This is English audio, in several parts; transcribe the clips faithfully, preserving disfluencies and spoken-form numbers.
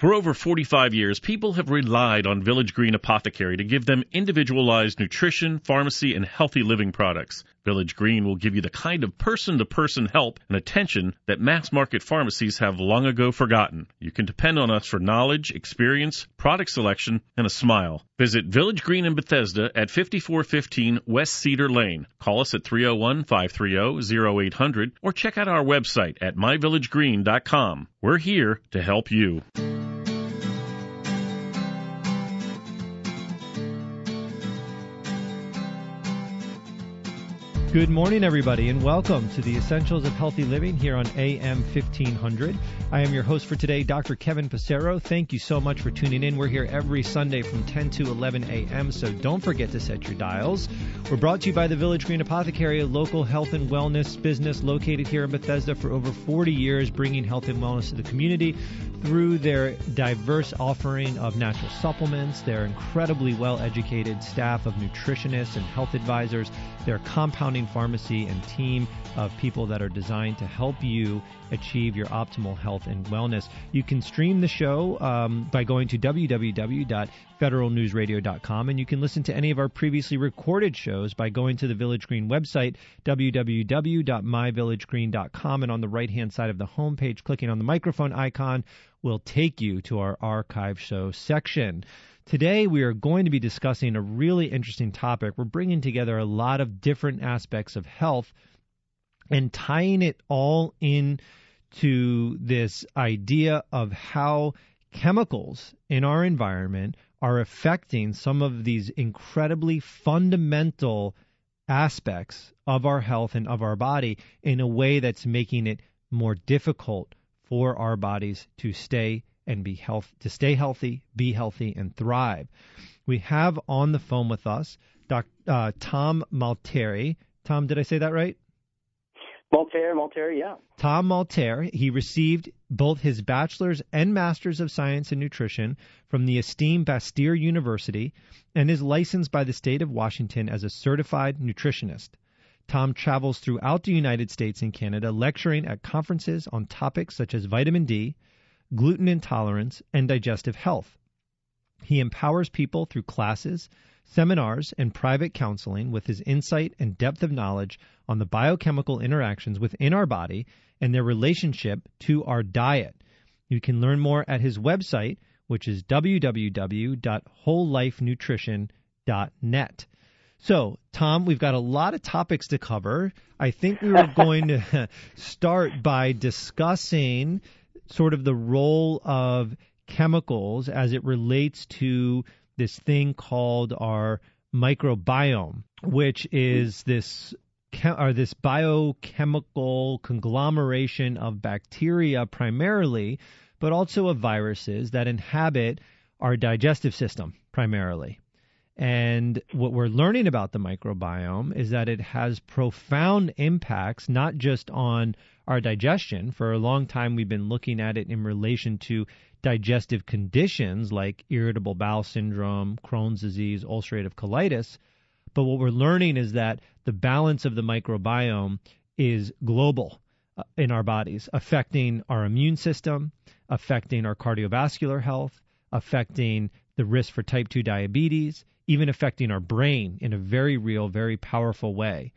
For over forty-five years, people have relied on Village Green Apothecary to give them individualized nutrition, pharmacy, and healthy living products. Village Green will give you the kind of person-to-person help and attention that mass-market pharmacies have long ago forgotten. You can depend on us for knowledge, experience, product selection, and a smile. Visit Village Green in Bethesda at fifty-four fifteen West Cedar Lane. Call us at three oh one, five three oh, oh eight hundred or check out our website at my village green dot com. We're here to help you. Good morning, everybody, and welcome to the Essentials of Healthy Living here on A M fifteen hundred. I am your host for today, Doctor Kevin Passero. Thank you so much for tuning in. We're here every Sunday from ten to eleven a.m., so don't forget to set your dials. We're brought to you by the Village Green Apothecary, a local health and wellness business located here in Bethesda for over forty years, bringing health and wellness to the community through their diverse offering of natural supplements, their incredibly well-educated staff of nutritionists and health advisors, their compounding pharmacy and team of people that are designed to help you achieve your optimal health and wellness. You can stream the show um, by going to w w w dot federal news radio dot com, and you can listen to any of our previously recorded shows by going to the Village Green website, w w w dot my village green dot com, and on the right-hand side of the homepage, clicking on the microphone icon will take you to our archive show section. Today, we are going to be discussing a really interesting topic. We're bringing together a lot of different aspects of health and tying it all into this idea of how chemicals in our environment are affecting some of these incredibly fundamental aspects of our health and of our body in a way that's making it more difficult for our bodies to stay and be health to stay healthy, be healthy, and thrive. We have on the phone with us Doctor Uh, Tom Malteri. Tom, did I say that right? Malteri, Malteri, yeah. Tom Malteri. He received both his bachelor's and master's of science in nutrition from the esteemed Bastyr University and is licensed by the state of Washington as a certified nutritionist. Tom travels throughout the United States and Canada, lecturing at conferences on topics such as vitamin D, gluten intolerance, and digestive health. He empowers people through classes, seminars, and private counseling with his insight and depth of knowledge on the biochemical interactions within our body and their relationship to our diet. You can learn more at his website, which is w w w dot whole life nutrition dot net. So, Tom, we've got a lot of topics to cover. I think we were going to start by discussing sort of the role of chemicals as it relates to this thing called our microbiome, which is this or this biochemical conglomeration of bacteria primarily, but also of viruses that inhabit our digestive system primarily. And what we're learning about the microbiome is that it has profound impacts, not just on our digestion. For a long time, we've been looking at it in relation to digestive conditions like irritable bowel syndrome, Crohn's disease, ulcerative colitis. But what we're learning is that the balance of the microbiome is global uh, in our bodies, affecting our immune system, affecting our cardiovascular health, affecting the risk for type two diabetes, even affecting our brain in a very real, very powerful way.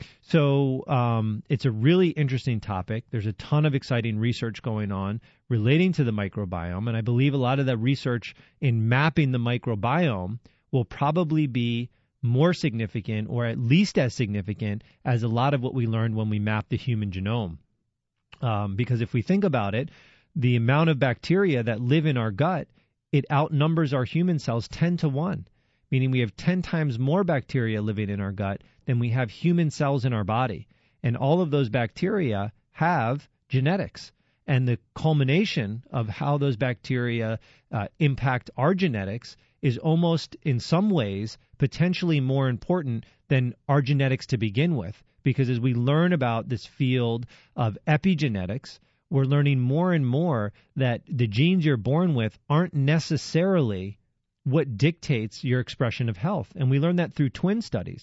So um, it's a really interesting topic. There's a ton of exciting research going on relating to the microbiome, and I believe a lot of that research in mapping the microbiome will probably be more significant, or at least as significant, as a lot of what we learned when we mapped the human genome. Um, because if we think about it, the amount of bacteria that live in our gut, it outnumbers our human cells ten to one. Meaning we have ten times more bacteria living in our gut than we have human cells in our body. And all of those bacteria have genetics. And the culmination of how those bacteria uh, impact our genetics is almost, in some ways, potentially more important than our genetics to begin with. Because as we learn about this field of epigenetics, we're learning more and more that the genes you're born with aren't necessarily what dictates your expression of health. And we learned that through twin studies.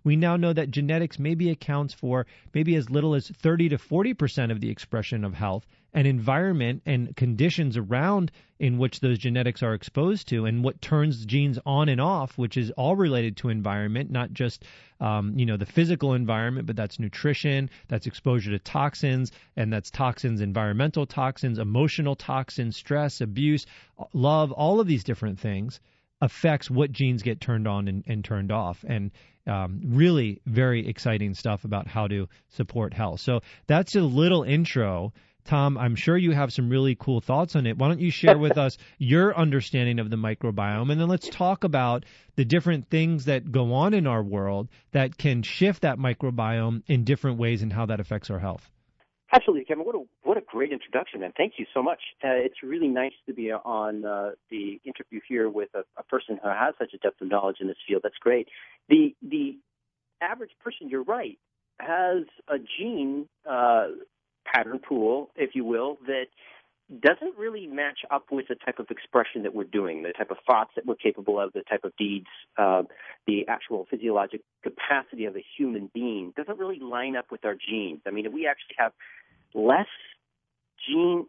we now know that genetics maybe accounts for maybe as little as thirty to forty percent of the expression of health, and environment and conditions around in which those genetics are exposed to, and what turns genes on and off, which is all related to environment, not just um, you know the physical environment, but that's nutrition, that's exposure to toxins, and that's toxins, environmental toxins, emotional toxins, stress, abuse, love, all of these different things affects what genes get turned on and, and turned off. And um, really very exciting stuff about how to support health. So that's a little intro. Tom, I'm sure you have some really cool thoughts on it. Why don't you share with us your understanding of the microbiome, and then let's talk about the different things that go on in our world that can shift that microbiome in different ways and how that affects our health. Absolutely, Kevin. What a what a great introduction, and thank you so much. Uh, it's really nice to be on uh, the interview here with a, a person who has such a depth of knowledge in this field. That's great. The the average person, you're right, has a gene uh, pattern pool, if you will, that doesn't really match up with the type of expression that we're doing, the type of thoughts that we're capable of, the type of deeds, uh, the actual physiologic capacity of a human being doesn't really line up with our genes. I mean, we actually have less gene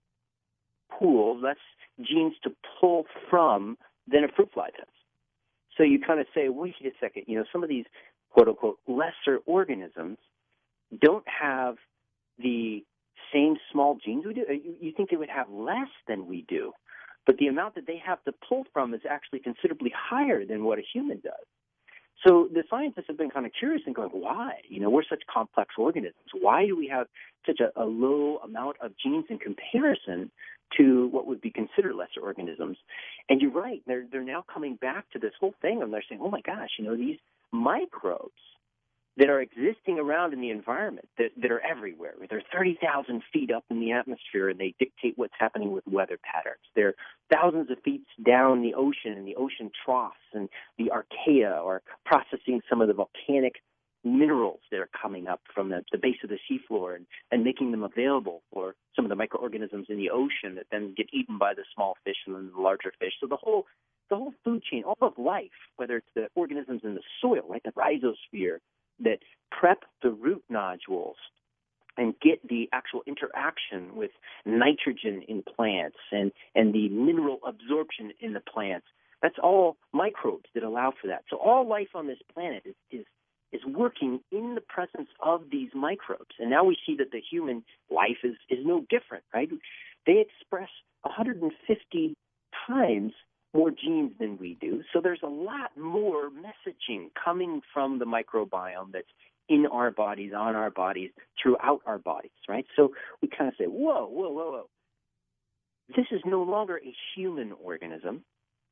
pool, less genes to pull from than a fruit fly does. So you kind of say, wait a second, you know, some of these quote-unquote lesser organisms don't have the same small genes we do. You, you think they would have less than we do, but the amount that they have to pull from is actually considerably higher than what a human does. So the scientists have been kind of curious and going, why? You know, we're such complex organisms. Why do we have such a, a low amount of genes in comparison to what would be considered lesser organisms? And you're right. They're, they're now coming back to this whole thing, and they're saying, oh, my gosh, you know, these microbes that are existing around in the environment, that, that are everywhere. They're thirty thousand feet up in the atmosphere, and they dictate what's happening with weather patterns. They're thousands of feet down the ocean in the ocean troughs and the archaea, or processing some of the volcanic minerals that are coming up from the, the base of the seafloor and, and making them available for some of the microorganisms in the ocean that then get eaten by the small fish and then the larger fish. So the whole the whole food chain, all of life, whether it's the organisms in the soil, right, the rhizosphere, that prep the root nodules and get the actual interaction with nitrogen in plants and, and the mineral absorption in the plants. That's all microbes that allow for that. So all life on this planet is, is, is working in the presence of these microbes. And now we see that the human life is, is no different, right? They express one hundred fifty times more genes than we do. So there's a lot more messaging coming from the microbiome that's in our bodies, on our bodies, throughout our bodies, right? So we kind of say, whoa, whoa, whoa, whoa. This is no longer a human organism.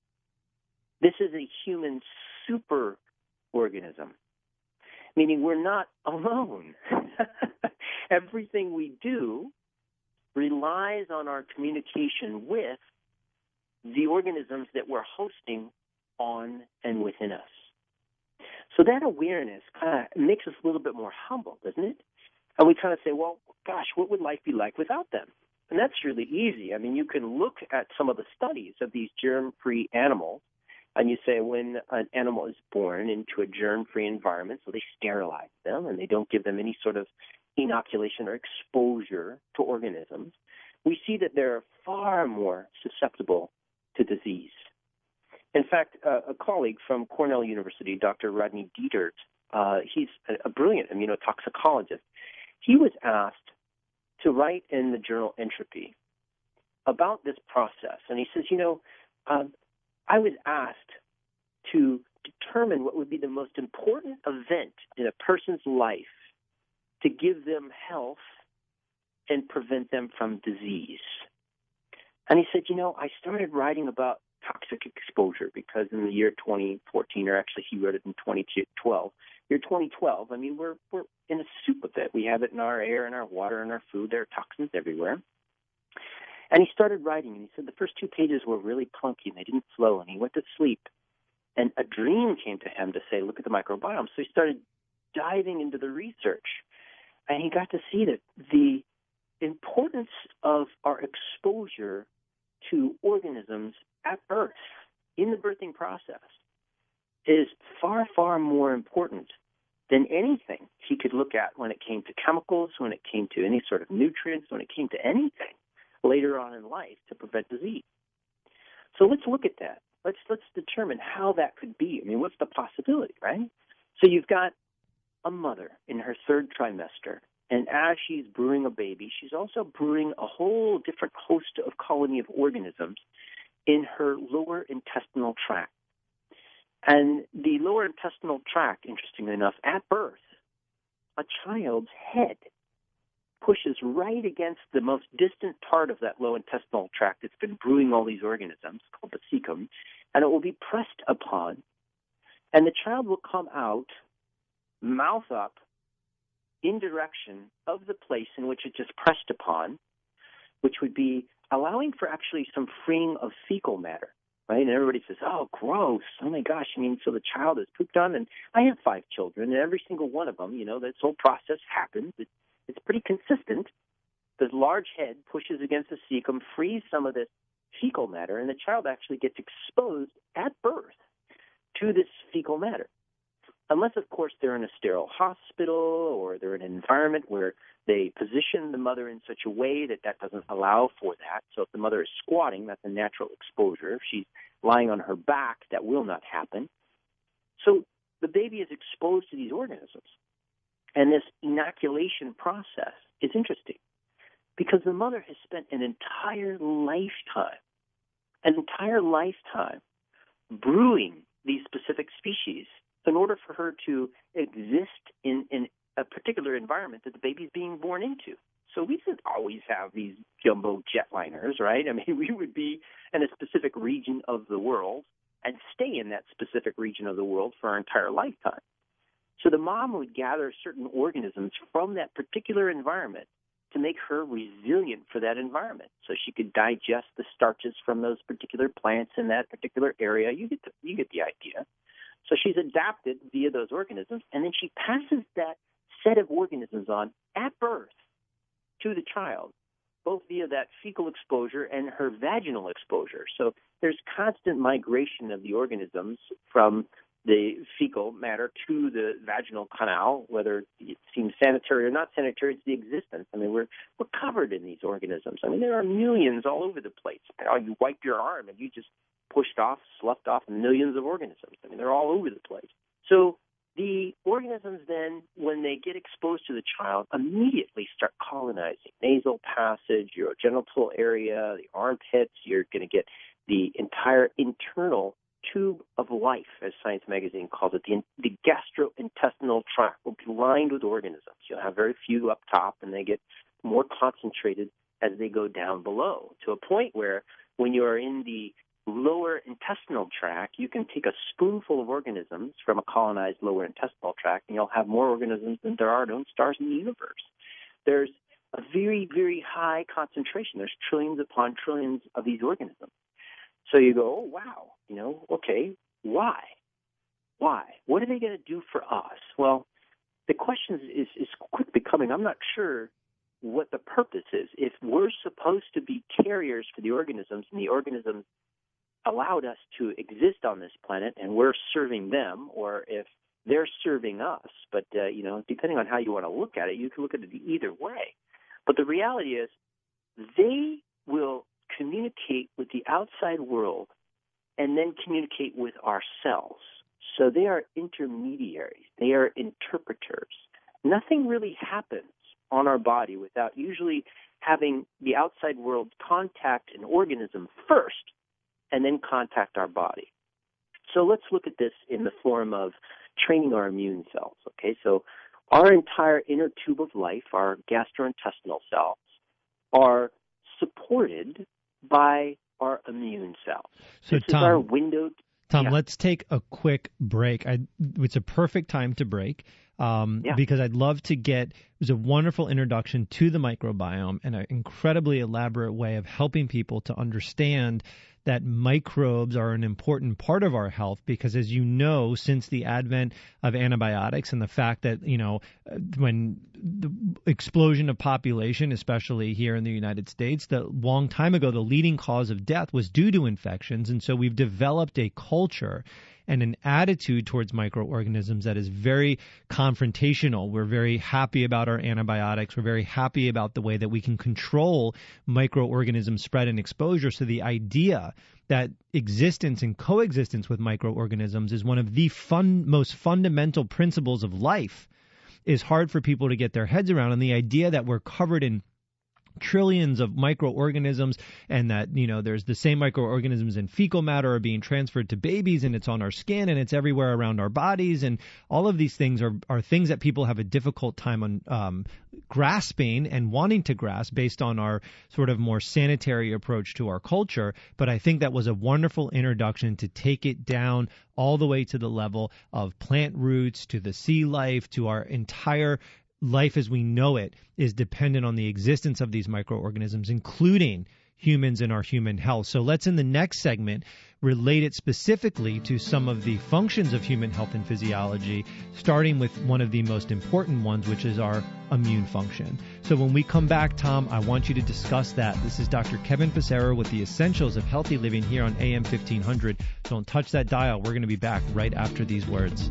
This is a human super organism, meaning we're not alone. Everything we do relies on our communication with the organisms that we're hosting on and within us. So that awareness kind of makes us a little bit more humble, doesn't it? And we kind of say, well, gosh, what would life be like without them? And that's really easy. I mean, you can look at some of the studies of these germ-free animals, and you say when an animal is born into a germ-free environment, so they sterilize them and they don't give them any sort of inoculation or exposure to organisms, we see that they're far more susceptible to disease. In fact, uh, a colleague from Cornell University, Doctor Rodney Dietert, uh, he's a, a brilliant immunotoxicologist. He was asked to write in the journal Entropy about this process. And he says, you know, uh, I was asked to determine what would be the most important event in a person's life to give them health and prevent them from disease. And he said, you know, I started writing about toxic exposure because in the year twenty fourteen, or actually he wrote it in twenty twelve, year twenty twelve, I mean, we're we're in a soup of it. We have it in our air, in our water, in our food. There are toxins everywhere. And he started writing, and he said the first two pages were really clunky, and they didn't flow, and he went to sleep. And a dream came to him to say, look at the microbiome. So he started diving into the research, and he got to see that the importance of our exposure to organisms at birth, in the birthing process, is far, far more important than anything he could look at when it came to chemicals, when it came to any sort of nutrients, when it came to anything later on in life to prevent disease. So let's look at that. Let's let's determine how that could be. I mean, what's the possibility, right? So you've got a mother in her third trimester, and as she's brewing a baby, she's also brewing a whole different host of colony of organisms in her lower intestinal tract. And the lower intestinal tract, interestingly enough, at birth, a child's head pushes right against the most distant part of that low intestinal tract that's been brewing all these organisms, called the cecum, and it will be pressed upon, and the child will come out, mouth up, in direction of the place in which it just pressed upon, which would be allowing for actually some freeing of fecal matter. Right? And everybody says, oh, gross. Oh, my gosh. I mean, so the child is pooped on. And I have five children, and every single one of them, you know, this whole process happens. It, it's pretty consistent. The large head pushes against the cecum, frees some of this fecal matter, and the child actually gets exposed at birth to this fecal matter. Unless, of course, they're in a sterile hospital or they're in an environment where they position the mother in such a way that that doesn't allow for that. So if the mother is squatting, that's a natural exposure. If she's lying on her back, that will not happen. So the baby is exposed to these organisms. And this inoculation process is interesting because the mother has spent an entire lifetime, an entire lifetime brewing these specific species in order for her to exist in, in a particular environment that the baby's being born into. So we didn't always have these jumbo jetliners, right? I mean, we would be in a specific region of the world and stay in that specific region of the world for our entire lifetime. So the mom would gather certain organisms from that particular environment to make her resilient for that environment, so she could digest the starches from those particular plants in that particular area. You get the, you get the idea. So she's adapted via those organisms, and then she passes that set of organisms on at birth to the child, both via that fecal exposure and her vaginal exposure. So there's constant migration of the organisms from the fecal matter to the vaginal canal, whether it seems sanitary or not sanitary, it's the existence. I mean, we're we're covered in these organisms. I mean, there are millions all over the place. You know, you wipe your arm and you just pushed off, sloughed off millions of organisms. I mean, they're all over the place. So the organisms then, when they get exposed to the child, immediately start colonizing nasal passage, your genital area, the armpits. You're going to get the entire internal tube of life, as Science Magazine calls it. The, the gastrointestinal tract will be lined with organisms. You'll have very few up top, and they get more concentrated as they go down below, to a point where when you are in the lower intestinal tract, you can take a spoonful of organisms from a colonized lower intestinal tract, and you'll have more organisms than there are known stars in the universe. There's a very, very high concentration. There's trillions upon trillions of these organisms. So you go, oh, wow, you know, okay, why? Why? What are they going to do for us? Well, the question is, is quick becoming, I'm not sure what the purpose is. If we're supposed to be carriers for the organisms, and the organisms allowed us to exist on this planet, and we're serving them, or if they're serving us. But, uh, you know, depending on how you want to look at it, you can look at it either way. But the reality is they will communicate with the outside world and then communicate with ourselves. So they are intermediaries. They are interpreters. Nothing really happens on our body without usually having the outside world contact an organism first and then contact our body. So let's look at this in the form of training our immune cells. Okay, so our entire inner tube of life, our gastrointestinal cells, are supported by our immune cells. So this Tom, is our window. Tom, yeah. let's take a quick break. I, it's a perfect time to break um, yeah. because I'd love to get, it was a wonderful introduction to the microbiome and an incredibly elaborate way of helping people to understand that microbes are an important part of our health because, as you know, since the advent of antibiotics and the fact that, you know, when the explosion of population, especially here in the United States, the long time ago, the leading cause of death was due to infections. And so we've developed a culture and an attitude towards microorganisms that is very confrontational. We're very happy about our antibiotics. We're very happy about the way that we can control microorganism spread and exposure. So the idea that existence and coexistence with microorganisms is one of the fun, most fundamental principles of life is hard for people to get their heads around. And the idea that we're covered in trillions of microorganisms and that, you know, there's the same microorganisms in fecal matter are being transferred to babies, and it's on our skin and it's everywhere around our bodies. And all of these things are, are things that people have a difficult time on um, grasping and wanting to grasp based on our sort of more sanitary approach to our culture. But I think that was a wonderful introduction to take it down all the way to the level of plant roots, to the sea life, to our entire life as we know it is dependent on the existence of these microorganisms, including humans and our human health. So let's, in the next segment, relate it specifically to some of the functions of human health and physiology, starting with one of the most important ones, which is our immune function. So when we come back, Tom, I want you to discuss that. This is Doctor Kevin Passero with the Essentials of Healthy Living here on A M fifteen hundred. Don't touch that dial. We're going to be back right after these words.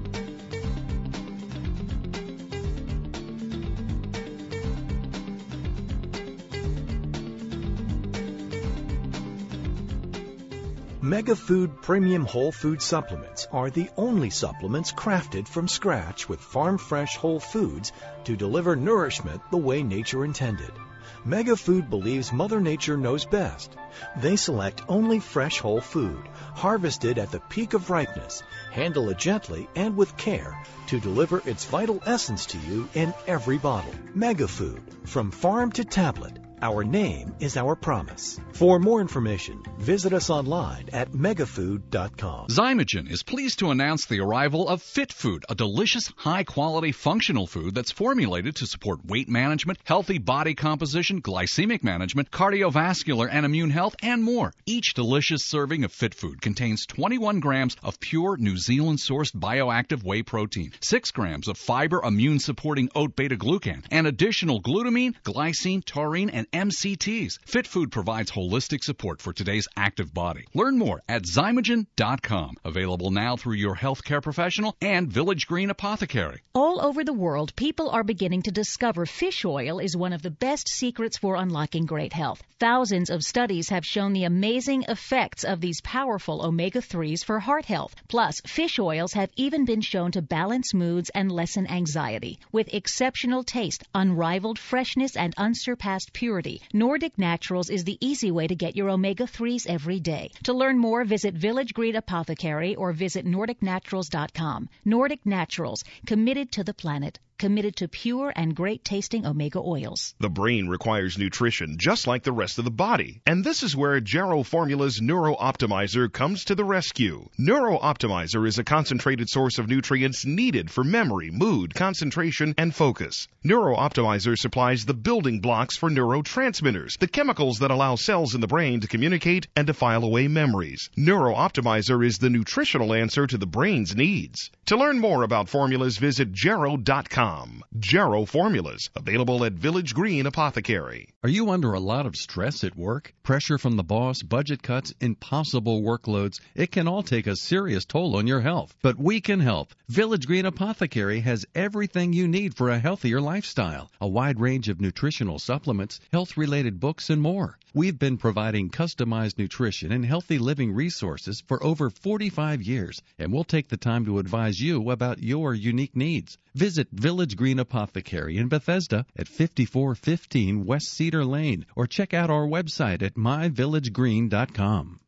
MegaFood Premium Whole Food Supplements are the only supplements crafted from scratch with farm-fresh whole foods to deliver nourishment the way nature intended. MegaFood believes Mother Nature knows best. They select only fresh whole food, harvested at the peak of ripeness, handle it gently and with care to deliver its vital essence to you in every bottle. MegaFood, from farm to tablet. Our name is our promise. For more information, visit us online at megafood dot com. Zymogen is pleased to announce the arrival of Fit Food, a delicious, high-quality, functional food that's formulated to support weight management, healthy body composition, glycemic management, cardiovascular and immune health, and more. Each delicious serving of Fit Food contains twenty-one grams of pure New Zealand-sourced bioactive whey protein, six grams of fiber immune-supporting oat beta-glucan, and additional glutamine, glycine, taurine, and M C Ts. Fit Food provides holistic support for today's active body. Learn more at zymogen dot com. Available now through your healthcare professional and Village Green Apothecary. All over the world, people are beginning to discover fish oil is one of the best secrets for unlocking great health. Thousands of studies have shown the amazing effects of these powerful omega threes for heart health. Plus, fish oils have even been shown to balance moods and lessen anxiety. With exceptional taste, unrivaled freshness, and unsurpassed purity, Nordic Naturals is the easy way to get your omega threes every day. To learn more, visit Village Green Apothecary or visit nordic naturals dot com. Nordic Naturals, committed to the planet, committed to pure and great-tasting omega oils. The brain requires nutrition just like the rest of the body, and this is where Jarrow Formula's Neuro Optimizer comes to the rescue. Neuro Optimizer is a concentrated source of nutrients needed for memory, mood, concentration, and focus. Neuro Optimizer supplies the building blocks for neurotransmitters, the chemicals that allow cells in the brain to communicate and to file away memories. Neuro Optimizer is the nutritional answer to the brain's needs. To learn more about formulas, visit jarrow dot com. Jarrow Formulas, available at Village Green Apothecary. Are you under a lot of stress at work? Pressure from the boss, budget cuts, impossible workloads? It can all take a serious toll on your health. But we can help. Village Green Apothecary has everything you need for a healthier lifestyle. A wide range of nutritional supplements, health-related books, and more. We've been providing customized nutrition and healthy living resources for over forty-five years, and we'll take the time to advise you about your unique needs. Visit Village Green Apothecary in Bethesda at fifty-four fifteen West Cedar Lane, or check out our website at my village green dot com.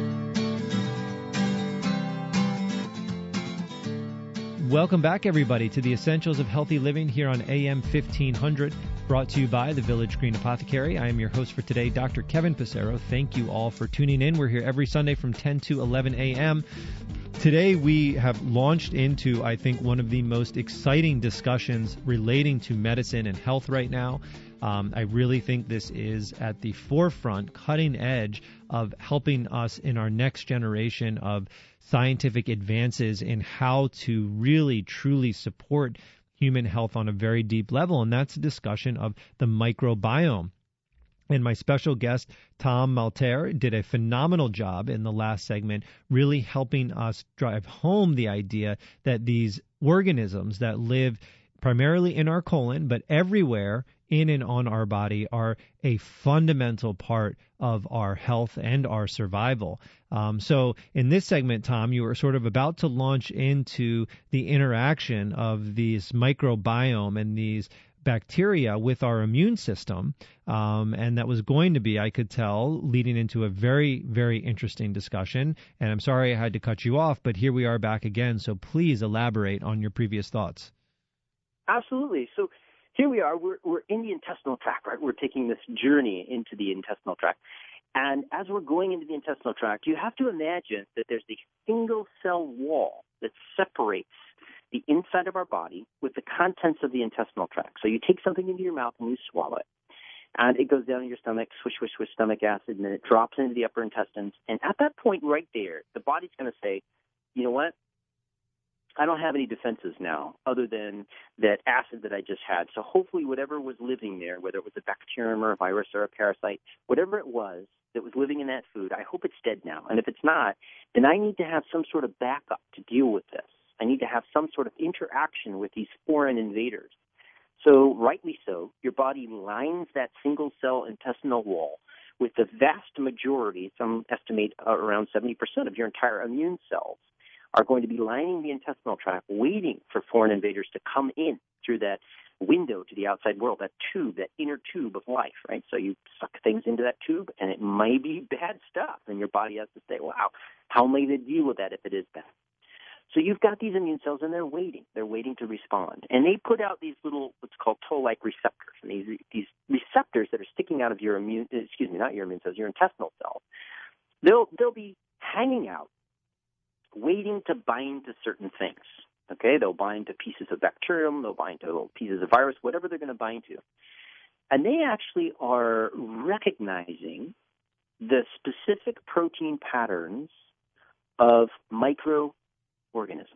Welcome back, everybody, to the Essentials of Healthy Living here on A M fifteen hundred, brought to you by the Village Green Apothecary. I am your host for today, Doctor Kevin Passero. Thank you all for tuning in. We're here every Sunday from ten to eleven a.m. Today we have launched into, I think, one of the most exciting discussions relating to medicine and health right now. Um, I really think this is at the forefront, cutting edge of helping us in our next generation of scientific advances in how to really, truly support human health on a very deep level, and that's a discussion of the microbiome. And my special guest, Tom Malterre, did a phenomenal job in the last segment, really helping us drive home the idea that these organisms that live primarily in our colon, but everywhere in and on our body, are a fundamental part of our health and our survival. Um, so in this segment, Tom, you were sort of about to launch into the interaction of these microbiome and these bacteria with our immune system, um, and that was going to be, I could tell, leading into a very, very interesting discussion. And I'm sorry I had to cut you off, but here we are back again, so please elaborate on your previous thoughts. Absolutely. So here we are. We're, we're in the intestinal tract, right? We're taking this journey into the intestinal tract. And as we're going into the intestinal tract, you have to imagine that there's a single-cell wall that separates the inside of our body with the contents of the intestinal tract. So you take something into your mouth and you swallow it. And it goes down in your stomach, swish, swish, swish, stomach acid, and then it drops into the upper intestines. And at that point right there, the body's going to say, you know what? I don't have any defenses now other than that acid that I just had. So hopefully whatever was living there, whether it was a bacterium or a virus or a parasite, whatever it was that was living in that food, I hope it's dead now. And if it's not, then I need to have some sort of backup to deal with this. I need to have some sort of interaction with these foreign invaders. So rightly so, your body lines that single-cell intestinal wall with the vast majority, some estimate uh, around seventy percent of your entire immune cells, are going to be lining the intestinal tract, waiting for foreign invaders to come in through that window to the outside world, that tube, that inner tube of life, right? So you suck things into that tube, and it may be bad stuff, and your body has to say, wow, how am I going to deal with that if it is bad? So you've got these immune cells, and they're waiting. They're waiting to respond. And they put out these little, what's called toll-like receptors, and these, these receptors that are sticking out of your immune, excuse me, not your immune cells, your intestinal cells, they'll, they'll be hanging out, waiting to bind to certain things. Okay, they'll bind to pieces of bacterium, they'll bind to little pieces of virus, whatever they're going to bind to. And they actually are recognizing the specific protein patterns of microorganisms.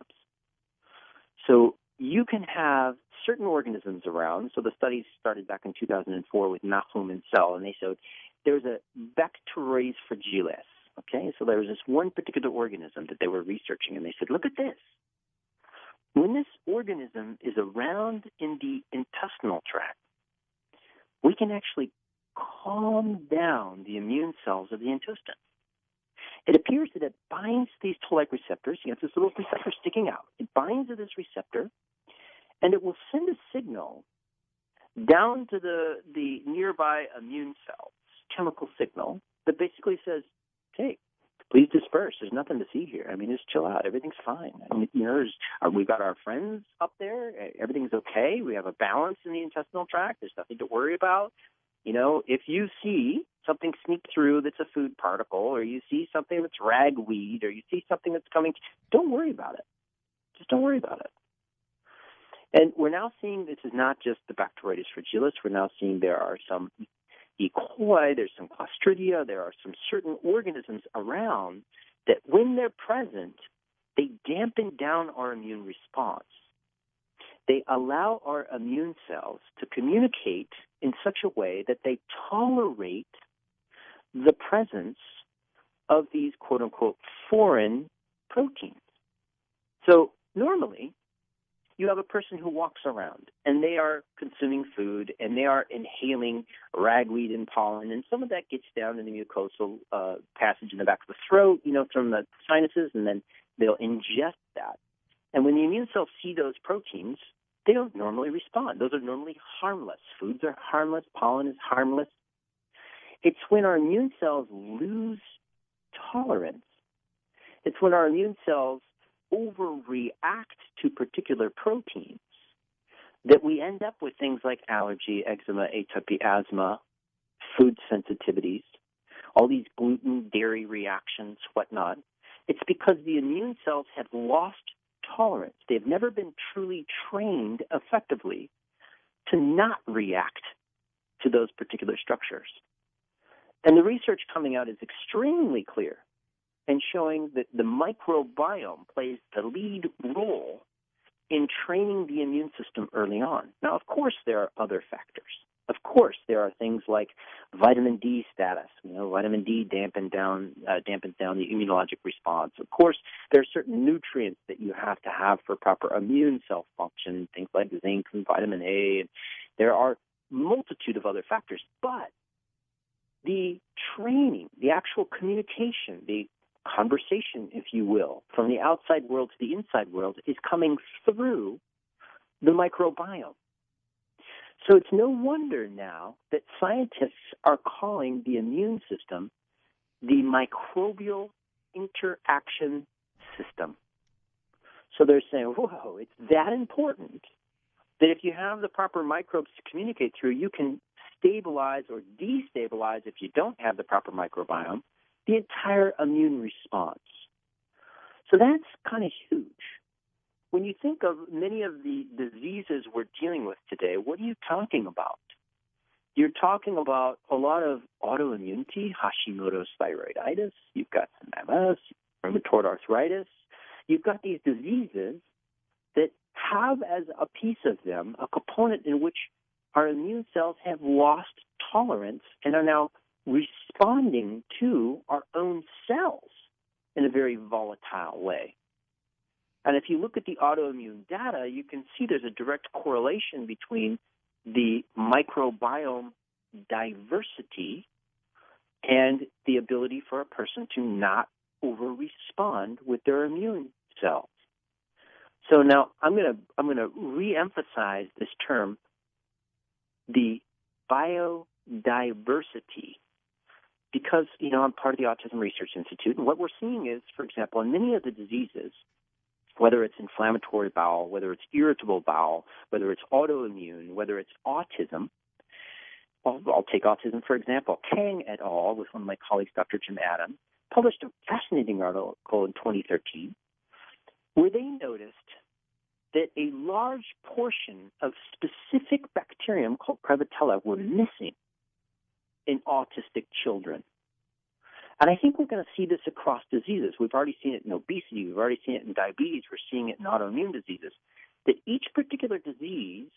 So you can have certain organisms around. So the studies started back in two thousand four with Nahum and Cell, and they showed there's a Bacteroides fragilis. Okay, so there was this one particular organism that they were researching, and they said, look at this. When this organism is around in the intestinal tract, we can actually calm down the immune cells of the intestine. It appears that it binds these toll-like receptors. You have this little receptor sticking out. It binds to this receptor, and it will send a signal down to the, the nearby immune cells, chemical signal, that basically says, hey, please disperse. There's nothing to see here. I mean, just chill out. Everything's fine. I mean, you know, there's, uh, we've got our friends up there. Everything's okay. We have a balance in the intestinal tract. There's nothing to worry about. You know, if you see something sneak through that's a food particle, or you see something that's ragweed, or you see something that's coming, don't worry about it. Just don't worry about it. And we're now seeing this is not just the Bacteroides fragilis. We're now seeing there are some E. coli, there's some Clostridia, there are some certain organisms around that when they're present, they dampen down our immune response. They allow our immune cells to communicate in such a way that they tolerate the presence of these quote-unquote foreign proteins. So normally, you have a person who walks around, and they are consuming food, and they are inhaling ragweed and pollen, and some of that gets down in the mucosal uh, passage in the back of the throat, you know, from the sinuses, and then they'll ingest that. And when the immune cells see those proteins, they don't normally respond. Those are normally harmless. Foods are harmless. Pollen is harmless. It's when our immune cells lose tolerance. It's when our immune cells overreact to particular proteins that we end up with things like allergy, eczema, atopic, asthma, food sensitivities, all these gluten, dairy reactions, whatnot. It's because the immune cells have lost tolerance. They've never been truly trained effectively to not react to those particular structures. And the research coming out is extremely clear and showing that the microbiome plays the lead role in training the immune system early on. Now, of course, there are other factors. Of course, there are things like vitamin D status. You know, vitamin D dampen down, uh, dampens down the immunologic response. Of course, there are certain nutrients that you have to have for proper immune cell function, things like zinc and vitamin A. And there are multitude of other factors. But the training, the actual communication, the conversation, if you will, from the outside world to the inside world is coming through the microbiome. So it's no wonder now that scientists are calling the immune system the microbial interaction system. So they're saying, whoa, it's that important that if you have the proper microbes to communicate through, you can stabilize or destabilize, if you don't have the proper microbiome, the entire immune response. So that's kind of huge. When you think of many of the diseases we're dealing with today, what are you talking about? You're talking about a lot of autoimmunity, Hashimoto's thyroiditis, you've got some M S, rheumatoid arthritis. You've got these diseases that have as a piece of them a component in which our immune cells have lost tolerance and are now responding to our own cells in a very volatile way. And if you look at the autoimmune data, you can see there's a direct correlation between the microbiome diversity and the ability for a person to not over-respond with their immune cells. So now I'm going to I'm going to re-emphasize this term, the biodiversity, because, you know, I'm part of the Autism Research Institute, and what we're seeing is, for example, in many of the diseases, whether it's inflammatory bowel, whether it's irritable bowel, whether it's autoimmune, whether it's autism. I'll, I'll take autism, for example. Kang et al., with one of my colleagues, Doctor Jim Adams, published a fascinating article in twenty thirteen where they noticed that a large portion of specific bacterium called Prevotella were missing in autistic children. And I think we're going to see this across diseases. We've already seen it in obesity. We've already seen it in diabetes. We're seeing it in autoimmune diseases. That each particular disease,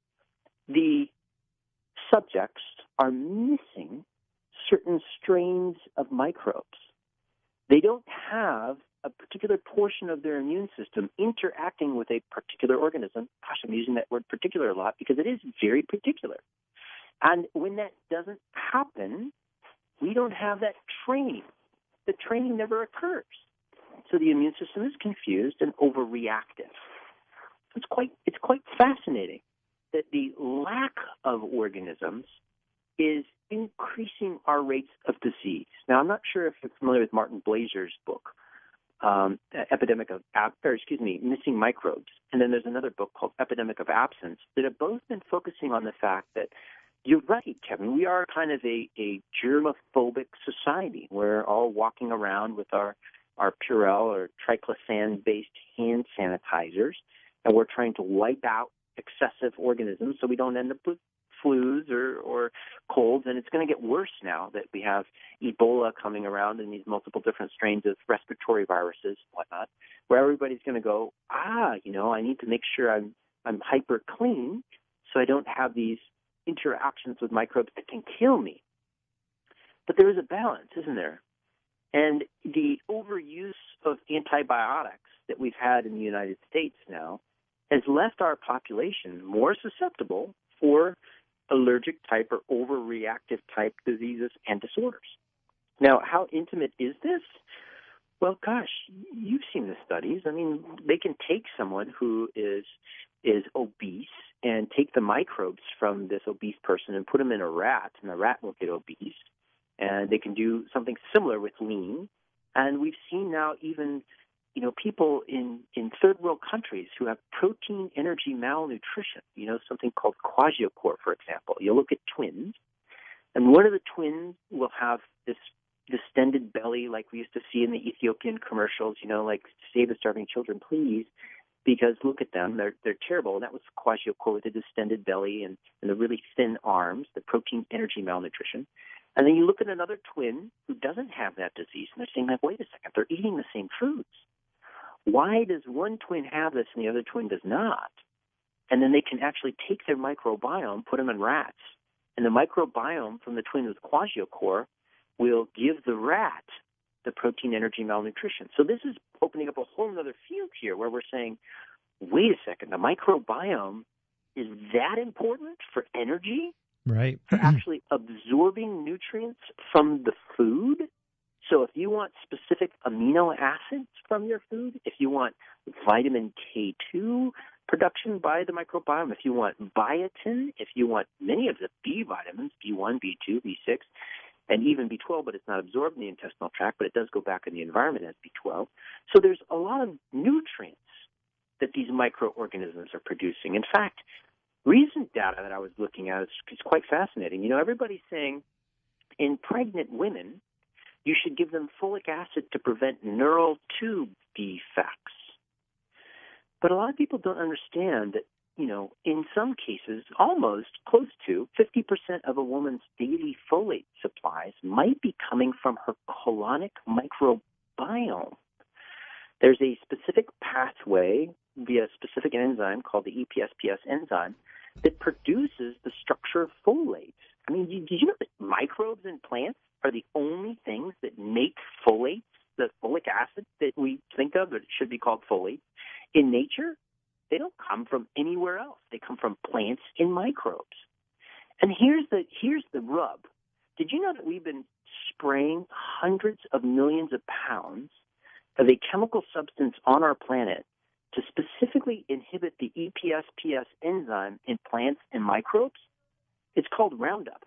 the subjects are missing certain strains of microbes. They don't have a particular portion of their immune system interacting with a particular organism. Gosh, I'm using that word particular a lot because it is very particular. And when that doesn't happen, we don't have that training. The training never occurs. So the immune system is confused and overreactive. It's quite, it's quite fascinating that the lack of organisms is increasing our rates of disease. Now, I'm not sure if you're familiar with Martin Blazer's book, um, Epidemic of, or excuse me, Missing Microbes. And then there's another book called Epidemic of Absence that have both been focusing on the fact that you're right, Kevin. We are kind of a, a germophobic society. We're all walking around with our, our Purell or triclosan-based hand sanitizers, and we're trying to wipe out excessive organisms so we don't end up with flus or, or colds. And it's going to get worse now that we have Ebola coming around and these multiple different strains of respiratory viruses and whatnot, where everybody's going to go, ah, you know, I need to make sure I'm I'm hyper clean so I don't have these interactions with microbes that can kill me. But there is a balance, isn't there? And the overuse of antibiotics that we've had in the United States now has left our population more susceptible for allergic type or overreactive type diseases and disorders. Now, how intimate is this? Well, gosh, you've seen the studies. I mean, they can take someone who is is obese and take the microbes from this obese person and put them in a rat, and the rat will get obese. And they can do something similar with lean. And we've seen now even, you know, people in, in third world countries who have protein energy malnutrition, you know, something called kwashiorkor, for example. You look at twins, and one of the twins will have this distended belly like we used to see in the Ethiopian commercials, you know, like, save the starving children, please. Because look at them, they're they're terrible. And that was kwashiorkor with the distended belly and, and the really thin arms, the protein energy malnutrition. And then you look at another twin who doesn't have that disease, and they're saying, like, wait a second, they're eating the same foods. Why does one twin have this and the other twin does not? And then they can actually take their microbiome, put them in rats, And the microbiome from the twin with quassiocore will give the rat the protein energy malnutrition. So this is opening up a whole other field here where we're saying, wait a second, the microbiome is that important for energy? Right. For actually absorbing nutrients from the food? So if you want specific amino acids from your food, if you want vitamin K two production by the microbiome, if you want biotin, if you want many of the B vitamins, B one, B two, B six, and even B twelve, but it's not absorbed in the intestinal tract, but it does go back in the environment as B twelve. So there's a lot of nutrients that these microorganisms are producing. In fact, recent data that I was looking at is, is quite fascinating. You know, everybody's saying in pregnant women, you should give them folic acid to prevent neural tube defects. But a lot of people don't understand that, you know, in some cases, almost close to fifty percent of a woman's daily folate supplies might be coming from her colonic microbiome. There's a specific pathway via a specific enzyme called the E P S P S enzyme that produces the structure of folate. I mean, did you know that microbes in plants are the only things that make folate, the folic acid that we think of, that it should be called folate? In nature, they don't come from anywhere else. They come from plants and microbes. And here's the here's the rub. Did you know that we've been spraying hundreds of millions of pounds of a chemical substance on our planet to specifically inhibit the E P S P S enzyme in plants and microbes? It's called Roundup.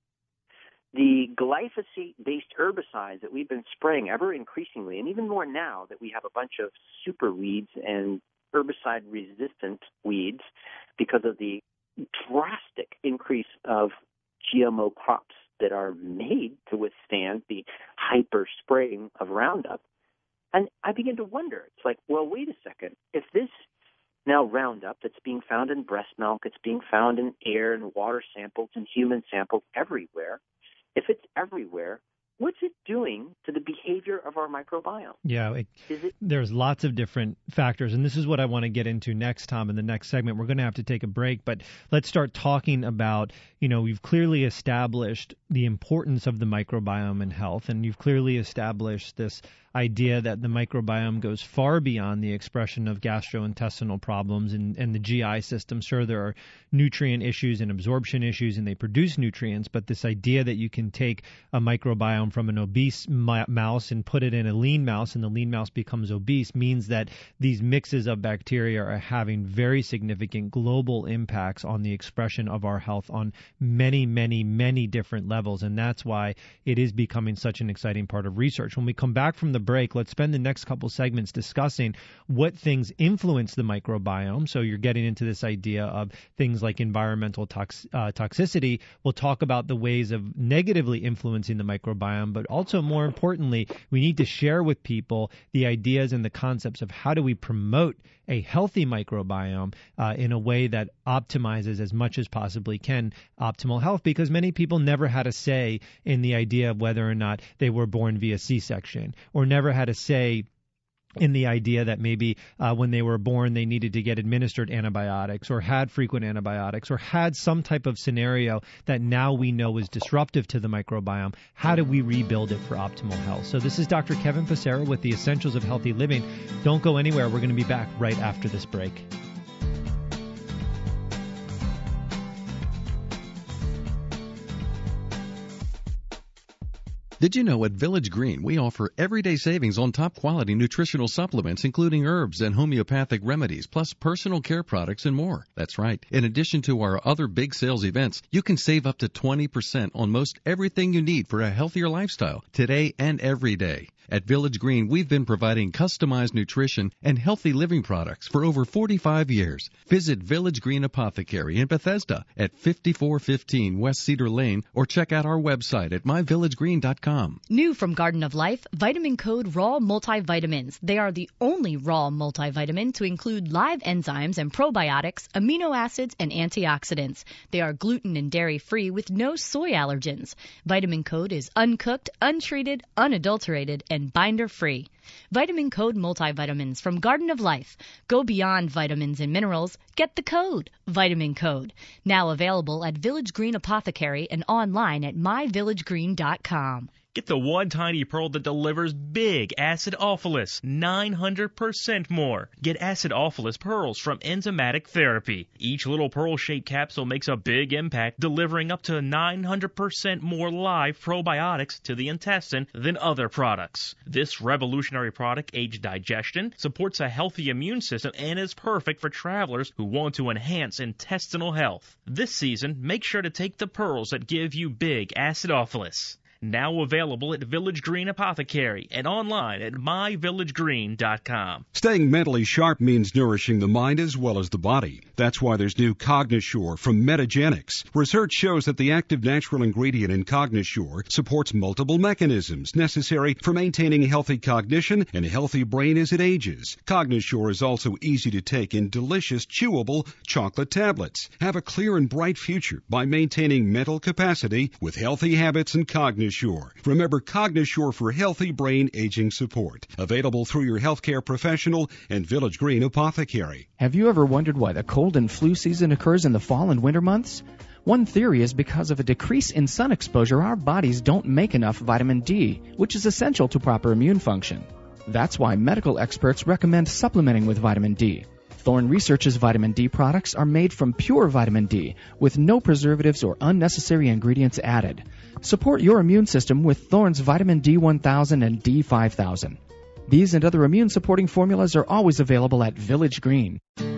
The glyphosate-based herbicides that we've been spraying ever increasingly, and even more now that we have a bunch of super weeds and herbicide-resistant weeds because of the drastic increase of G M O crops that are made to withstand the hyper-spraying of Roundup. And I begin to wonder, it's like, well, wait a second. If this now Roundup that's being found in breast milk, it's being found in air and water samples and human samples everywhere, if it's everywhere, what's it doing to the behavior of our microbiome? Yeah, it, Is it, there's lots of different factors, and this is what I want to get into next, Tom, in the next segment. We're going to have to take a break, but let's start talking about, you know, we've clearly established the importance of the microbiome in health, and you've clearly established this idea that the microbiome goes far beyond the expression of gastrointestinal problems and, and the G I system. Sure, there are nutrient issues and absorption issues, and they produce nutrients, but this idea that you can take a microbiome from an obese m- mouse and put it in a lean mouse, and the lean mouse becomes obese, means that these mixes of bacteria are having very significant global impacts on the expression of our health on many, many, many different levels, and that's why it is becoming such an exciting part of research. When we come back from the break, let's spend the next couple segments discussing what things influence the microbiome. So you're getting into this idea of things like environmental tox, uh, toxicity. We'll talk about the ways of negatively influencing the microbiome, but also more importantly, we need to share with people the ideas and the concepts of how do we promote a healthy microbiome uh, in a way that optimizes as much as possibly can optimal health, because many people never had a say in the idea of whether or not they were born via C-section, or never had a say in the idea that maybe uh, when they were born they needed to get administered antibiotics, or had frequent antibiotics, or had some type of scenario that now we know is disruptive to the microbiome. How do we rebuild it for optimal health? So this is Doctor Kevin Passero with the Essentials of Healthy Living. Don't go anywhere. We're going to be back right after this break. Did you know at Village Green we offer everyday savings on top quality nutritional supplements, including herbs and homeopathic remedies, plus personal care products and more? That's right. In addition to our other big sales events, you can save up to twenty percent on most everything you need for a healthier lifestyle today and every day. At Village Green, we've been providing customized nutrition and healthy living products for over forty-five years. Visit Village Green Apothecary in Bethesda at fifty-four fifteen West Cedar Lane, or check out our website at my village green dot com. New from Garden of Life, Vitamin Code Raw Multivitamins. They are the only raw multivitamin to include live enzymes and probiotics, amino acids, and antioxidants. They are gluten and dairy-free with no soy allergens. Vitamin Code is uncooked, untreated, unadulterated, and binder-free. Vitamin Code multivitamins from Garden of Life. Go beyond vitamins and minerals. Get the code, Vitamin Code. Now available at Village Green Apothecary and online at my village green dot com. Get the one tiny pearl that delivers big acidophilus, nine hundred percent more. Get acidophilus pearls from Enzymatic Therapy. Each little pearl-shaped capsule makes a big impact, delivering up to nine hundred percent more live probiotics to the intestine than other products. This revolutionary product aids digestion, supports a healthy immune system, and is perfect for travelers who want to enhance intestinal health. This season, make sure to take the pearls that give you big acidophilus. Now available at Village Green Apothecary and online at my village green dot com. Staying mentally sharp means nourishing the mind as well as the body. That's why there's new Cognisure from Metagenics. Research shows that the active natural ingredient in Cognisure supports multiple mechanisms necessary for maintaining healthy cognition and a healthy brain as it ages. Cognisure is also easy to take in delicious, chewable chocolate tablets. Have a clear and bright future by maintaining mental capacity with healthy habits and Cognisure. Remember Cognisure for healthy brain aging support. Available through your healthcare professional and Village Green Apothecary. Have you ever wondered why the cold and flu season occurs in the fall and winter months? One theory is because of a decrease in sun exposure, our bodies don't make enough vitamin D, which is essential to proper immune function. That's why medical experts recommend supplementing with vitamin D. Thorne Research's vitamin D products are made from pure vitamin D with no preservatives or unnecessary ingredients added. Support your immune system with Thorne's vitamin D one thousand and D five thousand. These and other immune supporting formulas are always available at Village Green.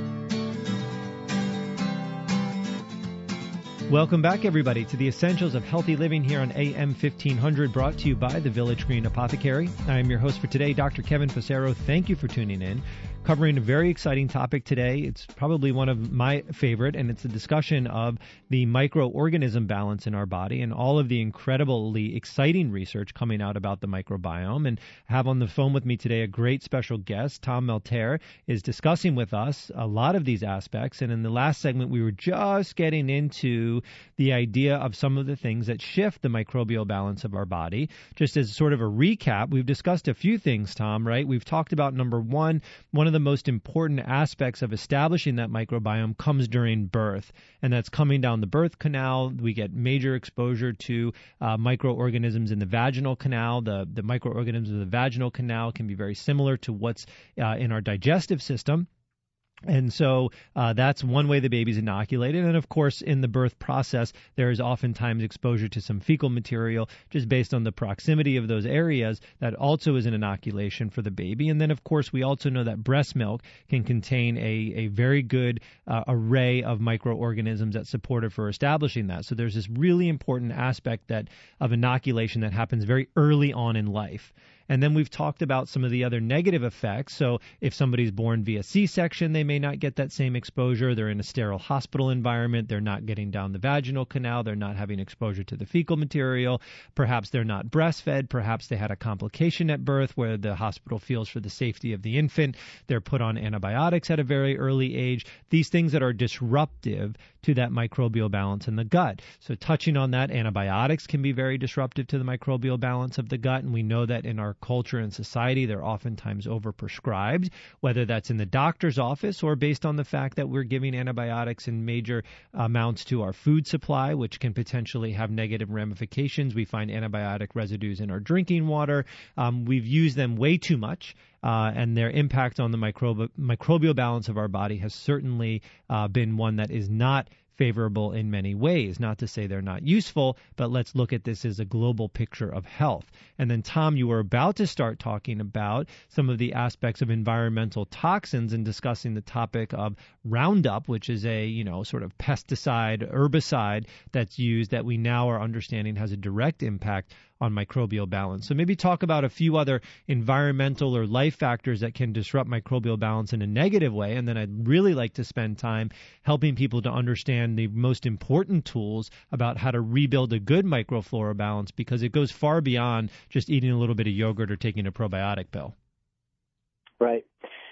Welcome back, everybody, to the Essentials of Healthy Living here on A M fifteen hundred, brought to you by the Village Green Apothecary. I am your host for today, Doctor Kevin Passero. Thank you for tuning in. Covering a very exciting topic today. It's probably one of my favorite, and it's a discussion of the microorganism balance in our body and all of the incredibly exciting research coming out about the microbiome. And I have on the phone with me today a great special guest. Tom Melter is discussing with us a lot of these aspects. And in the last segment, we were just getting into the idea of some of the things that shift the microbial balance of our body. Just as sort of a recap, we've discussed a few things, Tom, right? We've talked about, number one, one of the most important aspects of establishing that microbiome comes during birth, and that's coming down the birth canal. We get major exposure to uh, microorganisms in the vaginal canal. The, the microorganisms in the vaginal canal can be very similar to what's uh, in our digestive system. And so uh, that's one way the baby's inoculated. And, of course, in the birth process, there is oftentimes exposure to some fecal material just based on the proximity of those areas. That also is an inoculation for the baby. And then, of course, we also know that breast milk can contain a, a very good uh, array of microorganisms that support it for establishing that. So there's this really important aspect that of inoculation that happens very early on in life. And then we've talked about some of the other negative effects. So if somebody's born via C-section, they may not get that same exposure. They're in a sterile hospital environment. They're not getting down the vaginal canal. They're not having exposure to the fecal material. Perhaps they're not breastfed. Perhaps they had a complication at birth where the hospital feels for the safety of the infant. They're put on antibiotics at a very early age. These things that are disruptive to that microbial balance in the gut. So touching on that, antibiotics can be very disruptive to the microbial balance of the gut. And we know that in our culture and society, they're oftentimes overprescribed, whether that's in the doctor's office or based on the fact that we're giving antibiotics in major amounts to our food supply, which can potentially have negative ramifications. We find antibiotic residues in our drinking water. Um, we've used them way too much. Uh, and their impact on the microbi- microbial balance of our body has certainly uh, been one that is not favorable in many ways. Not to say they're not useful, but let's look at this as a global picture of health. And then, Tom, you were about to start talking about some of the aspects of environmental toxins and discussing the topic of Roundup, which is a, you know, sort of pesticide, herbicide that's used that we now are understanding has a direct impact on microbial balance. So maybe talk about a few other environmental or life factors that can disrupt microbial balance in a negative way. And then I'd really like to spend time helping people to understand the most important tools about how to rebuild a good microflora balance, because it goes far beyond just eating a little bit of yogurt or taking a probiotic pill. Right.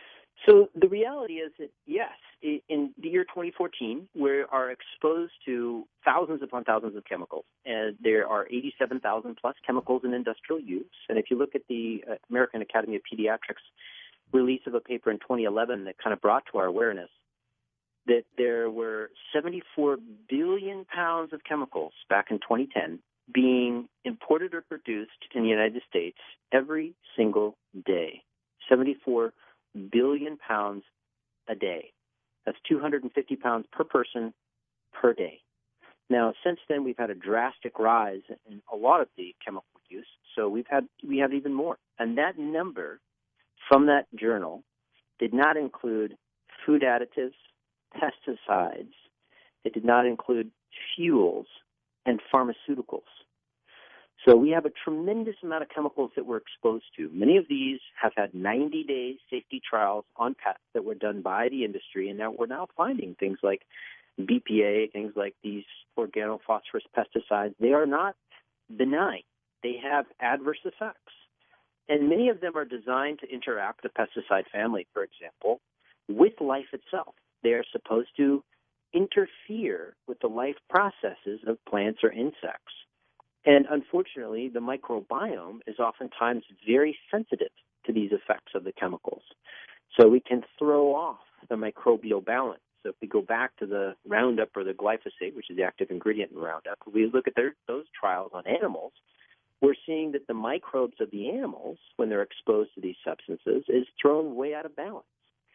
So the reality is that, yes, in the year twenty fourteen, we are exposed to thousands upon thousands of chemicals. And there are eighty-seven thousand plus chemicals in industrial use. And if you look at the American Academy of Pediatrics release of a paper in twenty eleven that kind of brought to our awareness that there were seventy-four billion pounds of chemicals back in twenty ten being imported or produced in the United States every single day. seventy-four billion pounds a day. That's two hundred fifty pounds per person per day. Now, since then, we've had a drastic rise in a lot of the chemical use, so we've had we have even more. And that number from that journal did not include food additives, pesticides. It did not include fuels and pharmaceuticals. So we have a tremendous amount of chemicals that we're exposed to. Many of these have had ninety-day safety trials on pets that were done by the industry, and now we're now finding things like B P A, things like these organophosphorus pesticides. They are not benign. They have adverse effects. And many of them are designed to interact, the pesticide family, for example, with life itself. They are supposed to interfere with the life processes of plants or insects. And unfortunately, the microbiome is oftentimes very sensitive to these effects of the chemicals. So we can throw off the microbial balance. So if we go back to the Roundup or the glyphosate, which is the active ingredient in Roundup, we look at their, those trials on animals, we're seeing that the microbes of the animals, when they're exposed to these substances, is thrown way out of balance.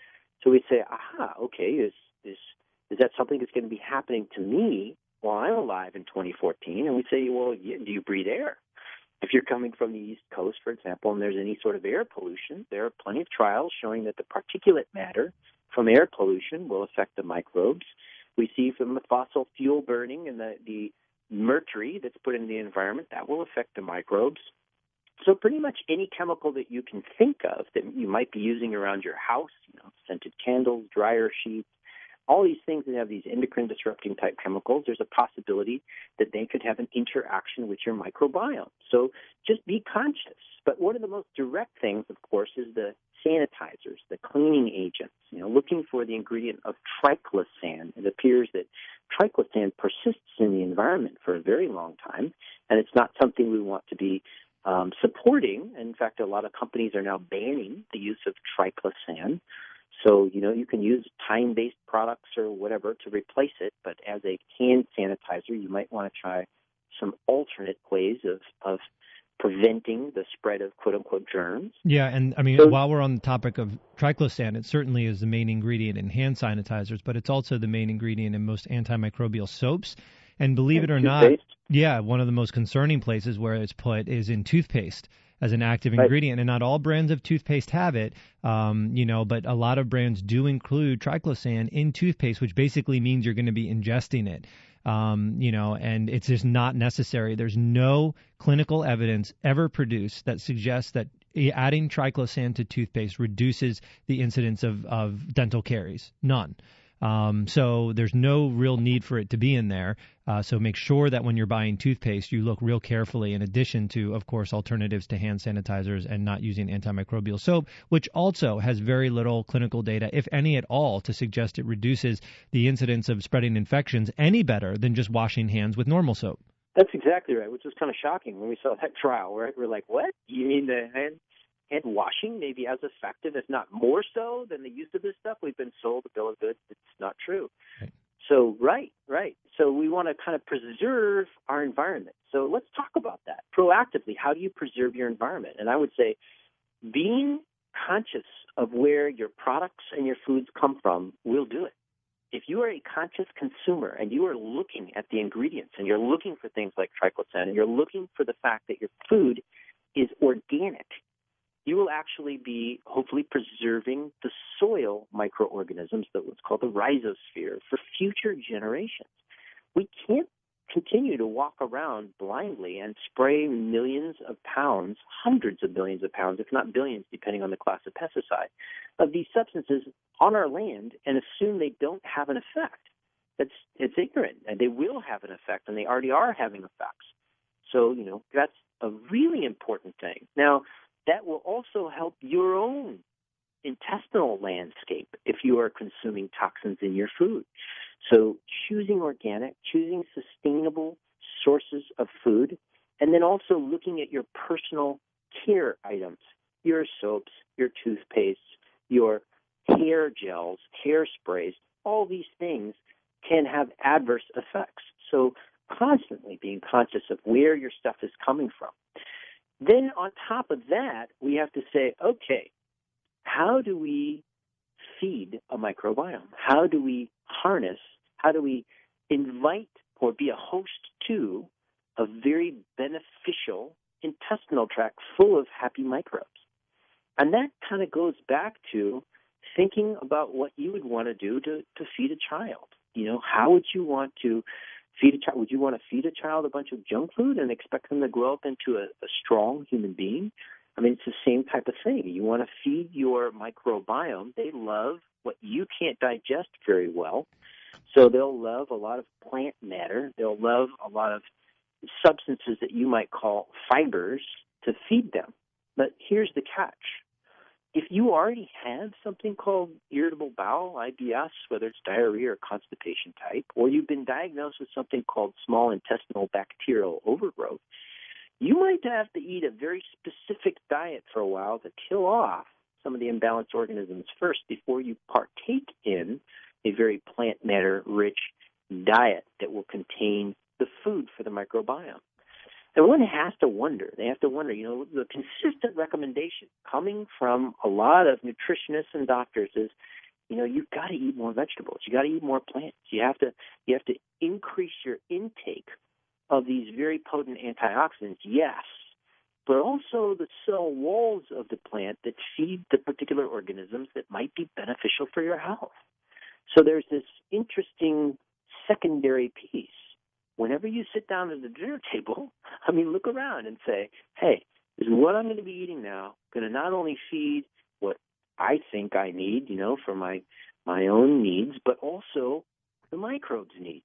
So we say, aha, okay, is, is, is that something that's going to be happening to me while I'm alive in twenty fourteen? And we say, well, yeah, do you breathe air? If you're coming from the East Coast, for example, and there's any sort of air pollution, there are plenty of trials showing that the particulate matter from air pollution will affect the microbes. We see from the fossil fuel burning and the, the mercury that's put in the environment, that will affect the microbes. So pretty much any chemical that you can think of that you might be using around your house, you know, scented candles, dryer sheets, all these things that have these endocrine disrupting type chemicals, there's a possibility that they could have an interaction with your microbiome. So just be conscious. But one of the most direct things, of course, is the sanitizers, the cleaning agents, you know, looking for the ingredient of triclosan. It appears that triclosan persists in the environment for a very long time, and it's not something we want to be um, supporting. In fact, a lot of companies are now banning the use of triclosan. So, you know, you can use time-based products or whatever to replace it, but as a hand sanitizer, you might want to try some alternate ways of, of preventing the spread of quote-unquote germs. Yeah, and I mean, so, while we're on the topic of triclosan, it certainly is the main ingredient in hand sanitizers, but it's also the main ingredient in most antimicrobial soaps. And believe it or not, yeah, one of the most concerning places where it's put is in toothpaste as an active ingredient, and not all brands of toothpaste have it, um, you know, but a lot of brands do include triclosan in toothpaste, which basically means you're going to be ingesting it, um, you know, and it's just not necessary. There's no clinical evidence ever produced that suggests that adding triclosan to toothpaste reduces the incidence of, of dental caries. None. Um, so there's no real need for it to be in there. Uh, so make sure that when you're buying toothpaste, you look real carefully, in addition to, of course, alternatives to hand sanitizers and not using antimicrobial soap, which also has very little clinical data, if any at all, to suggest it reduces the incidence of spreading infections any better than just washing hands with normal soap. That's exactly right, which was kind of shocking when we saw that trial, right? We're like, what? You mean the hand hand washing may be as effective, if not more so, than the use of this stuff? We've been sold a bill of goods. It's not true. Right. So, right, right. So we want to kind of preserve our environment. So let's talk about that proactively. How do you preserve your environment? And I would say being conscious of where your products and your foods come from will do it. If you are a conscious consumer and you are looking at the ingredients and you're looking for things like triclosan and you're looking for the fact that your food is organic, you will actually be hopefully preserving the soil microorganisms, that what's called the rhizosphere, for future generations. We can't continue to walk around blindly and spray millions of pounds, hundreds of millions of pounds, if not billions, depending on the class of pesticide, of these substances on our land and assume they don't have an effect. That's, it's ignorant, and they will have an effect, and they already are having effects. So, you know, that's a really important thing. Now, that will also help your own intestinal landscape if you are consuming toxins in your food. So choosing organic, choosing sustainable sources of food, and then also looking at your personal care items, your soaps, your toothpastes, your hair gels, hair sprays, all these things can have adverse effects. So constantly being conscious of where your stuff is coming from. Then on top of that, we have to say, okay, how do we feed a microbiome? How do we harness, how do we invite or be a host to a very beneficial intestinal tract full of happy microbes? And that kind of goes back to thinking about what you would want to do to, to feed a child. You know, how would you want to feed a child? Would you want to feed a child a bunch of junk food and expect them to grow up into a, a strong human being? I mean, it's the same type of thing. You want to feed your microbiome. They love what you can't digest very well. So they'll love a lot of plant matter. They'll love a lot of substances that you might call fibers to feed them. But here's the catch. If you already have something called irritable bowel, I B S, whether it's diarrhea or constipation type, or you've been diagnosed with something called small intestinal bacterial overgrowth, you might have to eat a very specific diet for a while to kill off some of the imbalanced organisms first before you partake in a very plant matter-rich diet that will contain the food for the microbiome. And one has to wonder, they have to wonder, you know, the consistent recommendation coming from a lot of nutritionists and doctors is, you know, you've got to eat more vegetables. You got to eat more plants. You have to, you have to increase your intake of these very potent antioxidants, yes, but also the cell walls of the plant that feed the particular organisms that might be beneficial for your health. So there's this interesting secondary piece. Whenever you sit down at the dinner table, I mean, look around and say, hey, is what I'm going to be eating now going to not only feed what I think I need, you know, for my my own needs, but also the microbes' needs?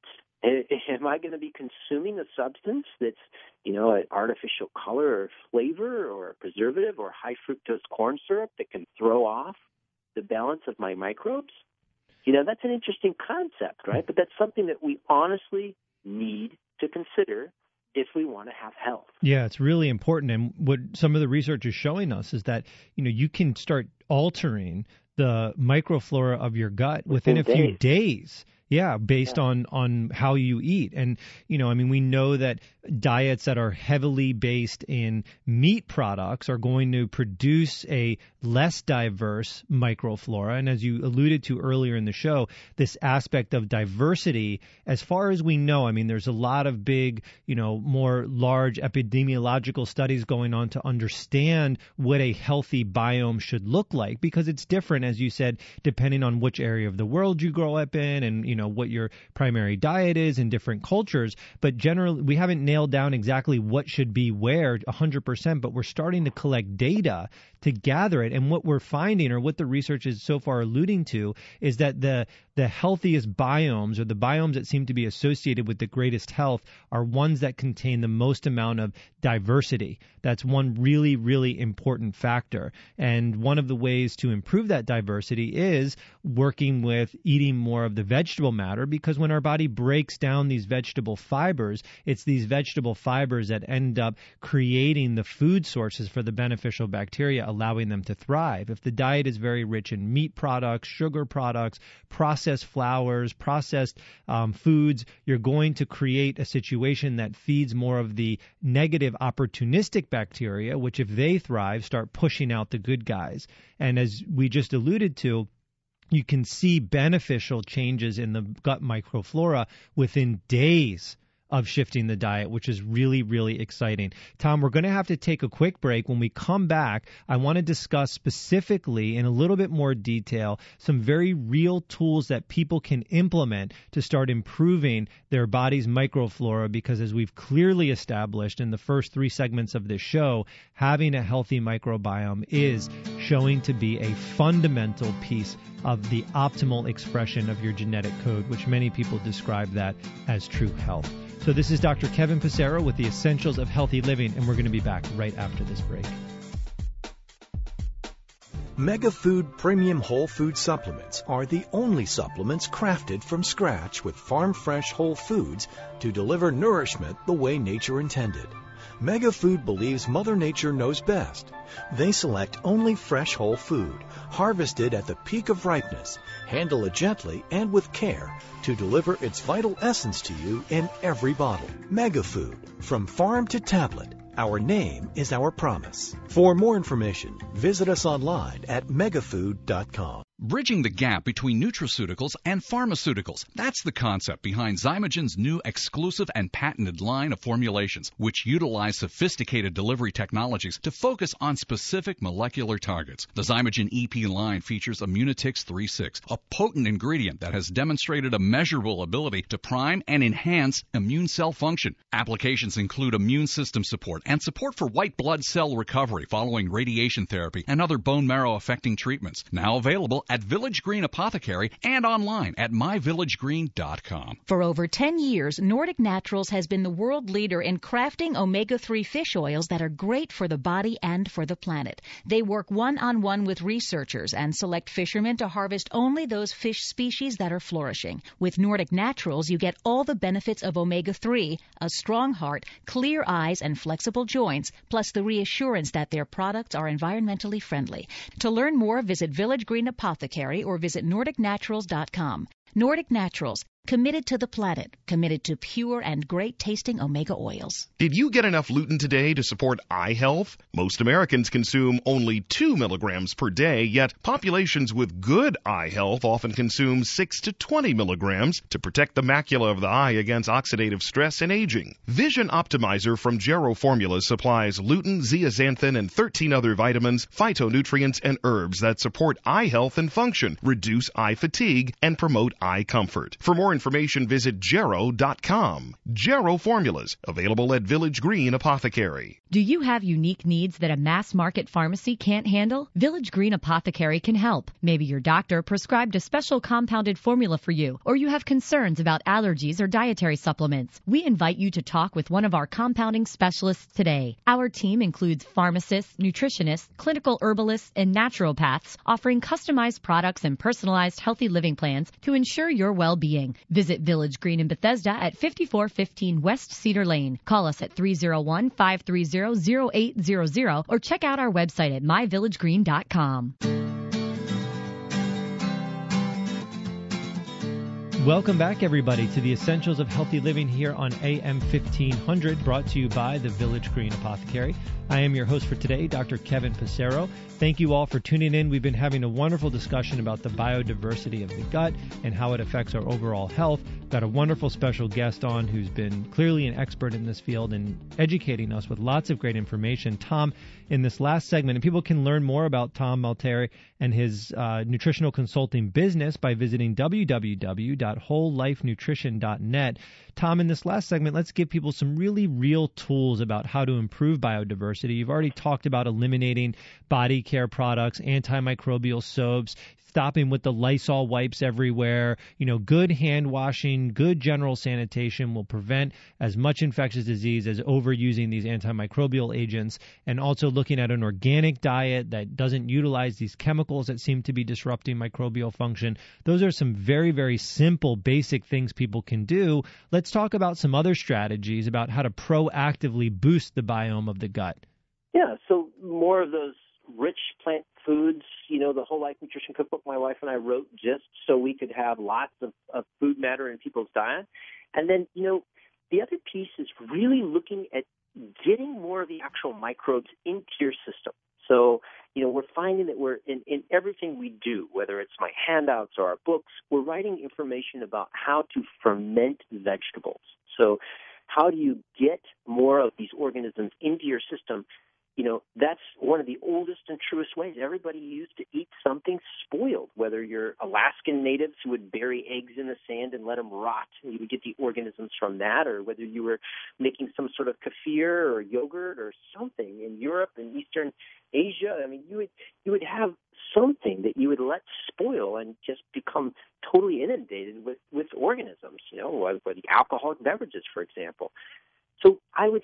Am I going to be consuming a substance that's, you know, an artificial color or flavor or a preservative or high fructose corn syrup that can throw off the balance of my microbes? You know, that's an interesting concept, right? But that's something that we honestly need to consider if we want to have health. Yeah, it's really important. And what some of the research is showing us is that, you know, you can start altering the microflora of your gut within, within a few days. days. Yeah, based yeah. on on how you eat. And, you know, I mean, we know that diets that are heavily based in meat products are going to produce a less diverse microflora. And as you alluded to earlier in the show, this aspect of diversity, as far as we know, I mean, there's a lot of big, you know, more large epidemiological studies going on to understand what a healthy biome should look like, because it's different, as you said, depending on which area of the world you grow up in and, you know, what your primary diet is in different cultures. But generally, we haven't nailed down exactly what should be where one hundred percent, but we're starting to collect data to gather it. And what we're finding, or what the research is so far alluding to, is that the the healthiest biomes, or the biomes that seem to be associated with the greatest health, are ones that contain the most amount of diversity. That's one really, really important factor. And one of the ways to improve that diversity is working with eating more of the vegetable matter, because when our body breaks down these vegetable fibers, it's these vegetable fibers that end up creating the food sources for the beneficial bacteria, allowing them to thrive. If the diet is very rich in meat products, sugar products, processed flours, processed um, foods, you're going to create a situation that feeds more of the negative opportunistic bacteria, which, if they thrive, start pushing out the good guys. And as we just alluded to, you can see beneficial changes in the gut microflora within days of shifting the diet, which is really, really exciting. Tom, we're going to have to take a quick break. When we come back, I want to discuss specifically in a little bit more detail some very real tools that people can implement to start improving their body's microflora, because as we've clearly established in the first three segments of this show, having a healthy microbiome is showing to be a fundamental piece of the optimal expression of your genetic code, which many people describe that as true health. So this is Doctor Kevin Passero with the Essentials of Healthy Living, and we're going to be back right after this break. MegaFood Premium Whole Food Supplements are the only supplements crafted from scratch with farm-fresh whole foods to deliver nourishment the way nature intended. MegaFood believes Mother Nature knows best. They select only fresh whole food, harvested at the peak of ripeness, handle it gently and with care to deliver its vital essence to you in every bottle. MegaFood, from farm to tablet. Our name is our promise. For more information, visit us online at megafood dot com. Bridging the gap between nutraceuticals and pharmaceuticals. That's the concept behind Zymogen's new exclusive and patented line of formulations, which utilize sophisticated delivery technologies to focus on specific molecular targets. The Zymogen E P line features Immunotix three six, a potent ingredient that has demonstrated a measurable ability to prime and enhance immune cell function. Applications include immune system support and support for white blood cell recovery following radiation therapy and other bone marrow affecting treatments. Now available at Village Green Apothecary and online at my village green dot com. For over ten years, Nordic Naturals has been the world leader in crafting omega three fish oils that are great for the body and for the planet. They work one-on-one with researchers and select fishermen to harvest only those fish species that are flourishing. With Nordic Naturals, you get all the benefits of omega three, a strong heart, clear eyes, and flexible joints, plus the reassurance that their products are environmentally friendly. To learn more, visit Village Green Apothecary or visit nordic naturals dot com. Nordic Naturals, committed to the planet, committed to pure and great-tasting omega oils. Did you get enough lutein today to support eye health? Most Americans consume only two milligrams per day, yet populations with good eye health often consume six to twenty milligrams to protect the macula of the eye against oxidative stress and aging. Vision Optimizer from Gero Formulas supplies lutein, zeaxanthin, and thirteen other vitamins, phytonutrients, and herbs that support eye health and function, reduce eye fatigue, and promote eye comfort. For more information, visit Gero dot com. Gero Formulas, available at Village Green Apothecary. Do you have unique needs that a mass market pharmacy can't handle? Village Green Apothecary can help. Maybe your doctor prescribed a special compounded formula for you, or you have concerns about allergies or dietary supplements. We invite you to talk with one of our compounding specialists today. Our team includes pharmacists, nutritionists, clinical herbalists, and naturopaths, offering customized products and personalized healthy living plans to ensure your well-being. Visit Village Green in Bethesda at fifty-four fifteen West Cedar Lane. Call us at three oh one, five three zero, zero eight zero zero or check out our website at my village green dot com. Welcome back, everybody, to the Essentials of Healthy Living here on A M fifteen hundred, brought to you by the Village Green Apothecary. I am your host for today, Doctor Kevin Passero. Thank you all for tuning in. We've been having a wonderful discussion about the biodiversity of the gut and how it affects our overall health. Got a wonderful special guest on who's been clearly an expert in this field and educating us with lots of great information, Tom, in this last segment. And people can learn more about Tom Malteri and his uh, nutritional consulting business by visiting w w w dot whole life nutrition dot net. Tom, in this last segment, let's give people some really real tools about how to improve biodiversity. You've already talked about eliminating body care products, antimicrobial soaps, stopping with the Lysol wipes everywhere. You know, good hand washing, good general sanitation will prevent as much infectious disease as overusing these antimicrobial agents, and also looking at an organic diet that doesn't utilize these chemicals that seem to be disrupting microbial function. Those are some very, very simple, basic things people can do. Let's talk about some other strategies about how to proactively boost the biome of the gut. Yeah, so more of those rich plant foods, you know, the Whole Life Nutrition Cookbook my wife and I wrote just so we could have lots of, of food matter in people's diet. And then, you know, the other piece is really looking at getting more of the actual microbes into your system. So, you know, we're finding that we're in, in everything we do, whether it's my handouts or our books, we're writing information about how to ferment vegetables. So how do you get more of these organisms into your system? You know, that's one of the oldest and truest ways. Everybody used to eat something spoiled, whether you're Alaskan natives who would bury eggs in the sand and let them rot, and you would get the organisms from that, or whether you were making some sort of kefir or yogurt or something in Europe and Eastern Asia. I mean, you would you would have something that you would let spoil and just become totally inundated with, with organisms, you know, with the alcoholic beverages, for example. So I would say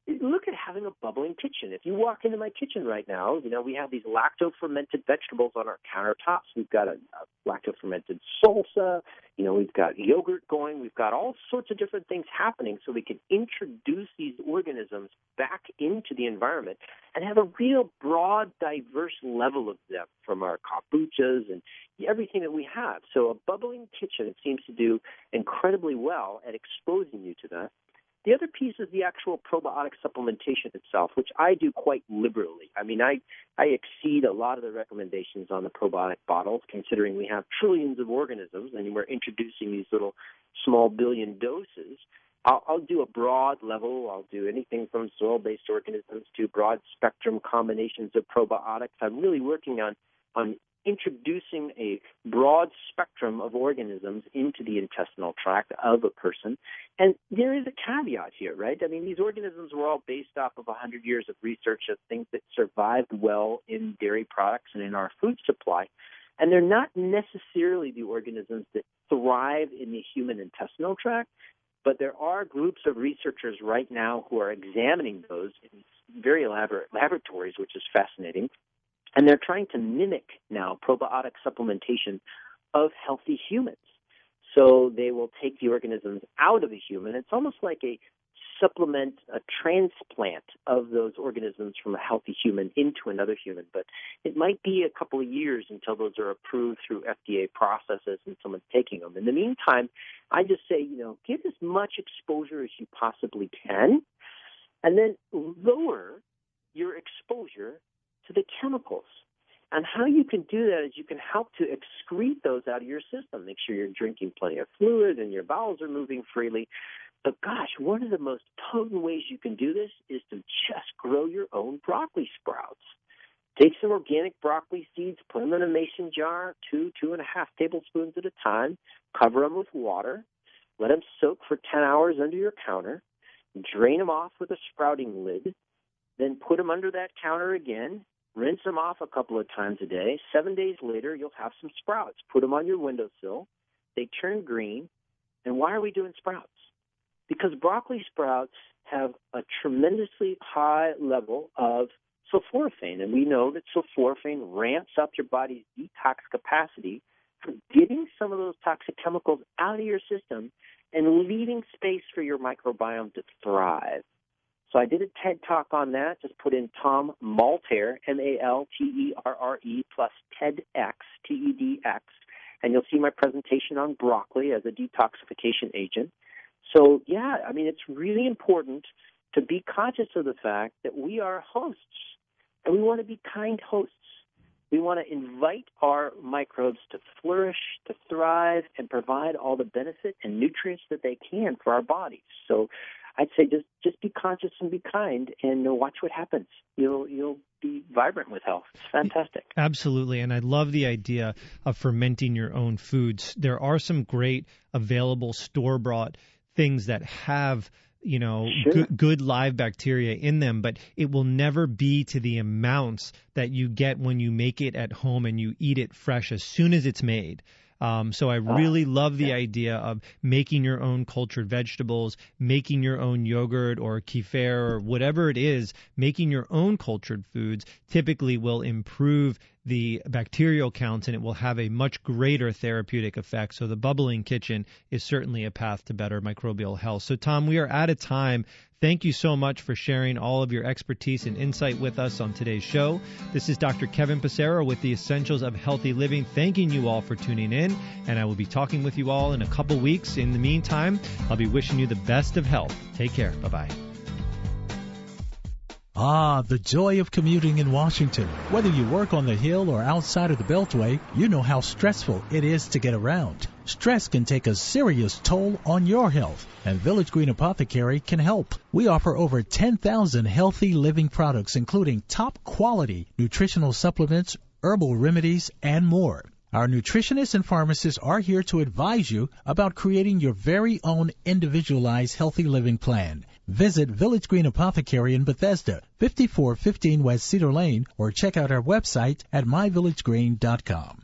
look at having a bubbling kitchen. If you walk into my kitchen right now, you know, we have these lacto-fermented vegetables on our countertops. We've got a, a lacto-fermented salsa. You know, we've got yogurt going. We've got all sorts of different things happening so we can introduce these organisms back into the environment and have a real broad, diverse level of them from our kombuchas and everything that we have. So a bubbling kitchen seems to do incredibly well at exposing you to that. The other piece is the actual probiotic supplementation itself, which I do quite liberally. I mean, I, I exceed a lot of the recommendations on the probiotic bottles, considering we have trillions of organisms, and we're introducing these little small billion doses. I'll, I'll do a broad level. I'll do anything from soil-based organisms to broad-spectrum combinations of probiotics. I'm really working on, on introducing a broad spectrum of organisms into the intestinal tract of a person. And there is a caveat here, right? I mean, these organisms were all based off of one hundred years of research of things that survived well in dairy products and in our food supply. And they're not necessarily the organisms that thrive in the human intestinal tract, but there are groups of researchers right now who are examining those in very elaborate laboratories, which is fascinating. And they're trying to mimic now probiotic supplementation of healthy humans. So they will take the organisms out of a human. It's almost like a supplement, a transplant of those organisms from a healthy human into another human. But it might be a couple of years until those are approved through F D A processes and someone's taking them. In the meantime, I just say, you know, give as much exposure as you possibly can, and then lower your exposure to the chemicals. And how you can do that is you can help to excrete those out of your system. Make sure you're drinking plenty of fluid and your bowels are moving freely. But gosh, one of the most potent ways you can do this is to just grow your own broccoli sprouts. Take some organic broccoli seeds, put them in a mason jar, two, two and a half tablespoons at a time, cover them with water, let them soak for ten hours under your counter, drain them off with a sprouting lid, then put them under that counter again, rinse them off a couple of times a day. Seven days later, you'll have some sprouts. Put them on your windowsill. They turn green. And why are we doing sprouts? Because broccoli sprouts have a tremendously high level of sulforaphane. And we know that sulforaphane ramps up your body's detox capacity for getting some of those toxic chemicals out of your system and leaving space for your microbiome to thrive. So I did a TED Talk on that. Just put in Tom Malterre, M A L T E R R E, plus TEDx, T E D X, and you'll see my presentation on broccoli as a detoxification agent. So, yeah, I mean, it's really important to be conscious of the fact that we are hosts, and we want to be kind hosts. We want to invite our microbes to flourish, to thrive, and provide all the benefit and nutrients that they can for our bodies. So I'd say just, just be conscious and be kind, and watch what happens. You'll you'll be vibrant with health. It's fantastic. Absolutely, and I love the idea of fermenting your own foods. There are some great available store-bought things that have, you know, sure. good, good live bacteria in them, but it will never be to the amounts that you get when you make it at home and you eat it fresh as soon as it's made. Um, so I really love the idea of making your own cultured vegetables, making your own yogurt or kefir or whatever it is. Making your own cultured foods typically will improve the bacterial counts, and it will have a much greater therapeutic effect. So the bubbling kitchen is certainly a path to better microbial health. So, Tom, we are out of time. Thank you so much for sharing all of your expertise and insight with us on today's show. This is Doctor Kevin Passero with the Essentials of Healthy Living, thanking you all for tuning in, and I will be talking with you all in a couple weeks. In the meantime, I'll be wishing you the best of health. Take care. Bye-bye. Ah, the joy of commuting in Washington. Whether you work on the Hill or outside of the Beltway, you know how stressful it is to get around. Stress can take a serious toll on your health, and Village Green Apothecary can help. We offer over ten thousand healthy living products, including top-quality nutritional supplements, herbal remedies, and more. Our nutritionists and pharmacists are here to advise you about creating your very own individualized healthy living plan. Visit Village Green Apothecary in Bethesda, fifty-four fifteen West Cedar Lane, or check out our website at my village green dot com.